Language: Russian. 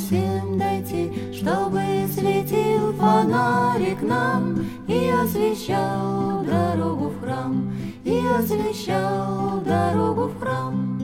всем дойти, чтобы светил фонарик нам и освещал дорогу в храм, и освещал дорогу в храм.